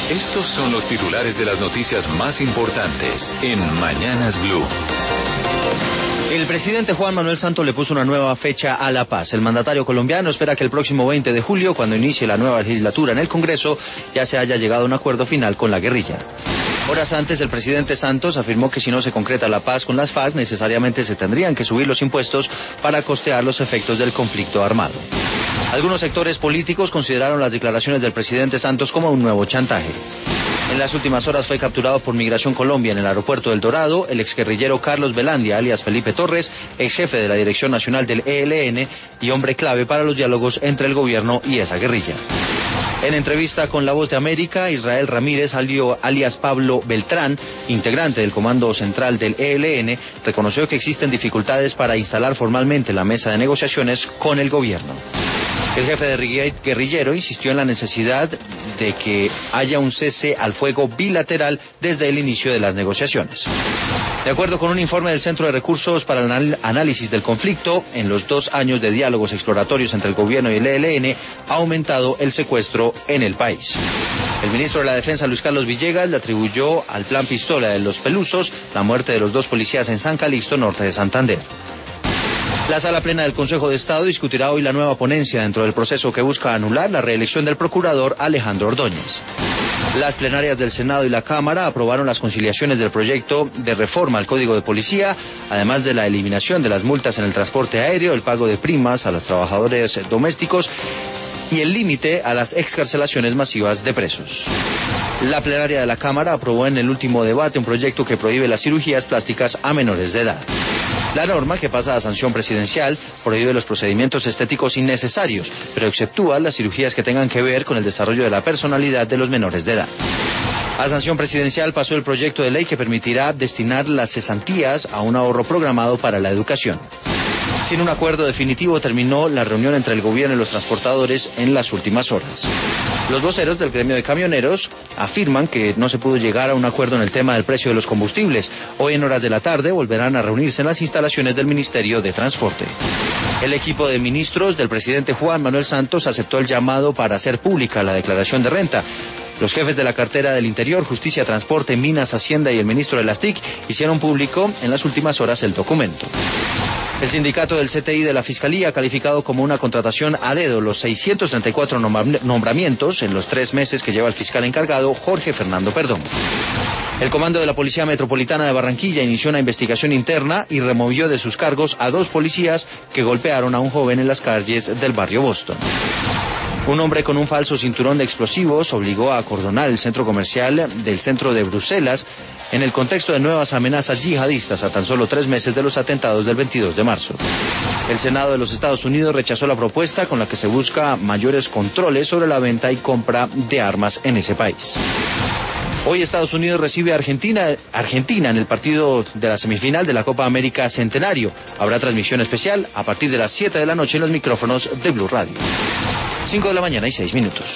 Estos son los titulares de las noticias más importantes en Mañanas Blue. El presidente Juan Manuel Santos le puso una nueva fecha a la paz. El mandatario colombiano espera que el próximo 20 de julio, cuando inicie la nueva legislatura en el Congreso, ya se haya llegado a un acuerdo final con la guerrilla. Horas antes, el presidente Santos afirmó que si no se concreta la paz con las FARC, necesariamente se tendrían que subir los impuestos para costear los efectos del conflicto armado. Algunos sectores políticos consideraron las declaraciones del presidente Santos como un nuevo chantaje. En las últimas horas fue capturado por Migración Colombia en el aeropuerto del Dorado el exguerrillero Carlos Velandia, alias Felipe Torres, ex jefe de la Dirección Nacional del ELN y hombre clave para los diálogos entre el gobierno y esa guerrilla. En entrevista con La Voz de América, Israel Ramírez, alias Pablo Beltrán, integrante del Comando Central del ELN, reconoció que existen dificultades para instalar formalmente la mesa de negociaciones con el gobierno. El jefe de guerrillero insistió en la necesidad de que haya un cese al fuego bilateral desde el inicio de las negociaciones. De acuerdo con un informe del Centro de Recursos para el Análisis del Conflicto, en los 2 años de diálogos exploratorios entre el gobierno y el ELN, ha aumentado el secuestro en el país. El ministro de la Defensa, Luis Carlos Villegas, le atribuyó al Plan Pistola de los Pelusos la muerte de los 2 policías en San Calixto, norte de Santander. La Sala Plena del Consejo de Estado discutirá hoy la nueva ponencia dentro del proceso que busca anular la reelección del procurador Alejandro Ordóñez. Las plenarias del Senado y la Cámara aprobaron las conciliaciones del proyecto de reforma al Código de Policía, además de la eliminación de las multas en el transporte aéreo, el pago de primas a los trabajadores domésticos y el límite a las excarcelaciones masivas de presos. La plenaria de la Cámara aprobó en el último debate un proyecto que prohíbe las cirugías plásticas a menores de edad. La norma, que pasa a sanción presidencial, prohíbe los procedimientos estéticos innecesarios, pero exceptúa las cirugías que tengan que ver con el desarrollo de la personalidad de los menores de edad. A sanción presidencial pasó el proyecto de ley que permitirá destinar las cesantías a un ahorro programado para la educación. Sin un acuerdo definitivo terminó la reunión entre el gobierno y los transportadores en las últimas horas. Los voceros del gremio de camioneros afirman que no se pudo llegar a un acuerdo en el tema del precio de los combustibles. Hoy en horas de la tarde volverán a reunirse en las instalaciones del Ministerio de Transporte. El equipo de ministros del presidente Juan Manuel Santos aceptó el llamado para hacer pública la declaración de renta. Los jefes de la cartera del Interior, Justicia, Transporte, Minas, Hacienda y el ministro de las TIC hicieron público en las últimas horas el documento. El sindicato del CTI de la Fiscalía ha calificado como una contratación a dedo los 634 nombramientos en los 3 meses que lleva el fiscal encargado, Jorge Fernando Perdón. El comando de la Policía Metropolitana de Barranquilla inició una investigación interna y removió de sus cargos a 2 policías que golpearon a un joven en las calles del barrio Boston. Un hombre con un falso cinturón de explosivos obligó a acordonar el centro comercial del centro de Bruselas en el contexto de nuevas amenazas yihadistas a tan solo 3 meses de los atentados del 22 de marzo. El Senado de los Estados Unidos rechazó la propuesta con la que se busca mayores controles sobre la venta y compra de armas en ese país. Hoy Estados Unidos recibe a Argentina en el partido de la semifinal de la Copa América Centenario. Habrá transmisión especial a partir de las 7 de la noche en los micrófonos de Blue Radio. 5 de la mañana y 6 minutos.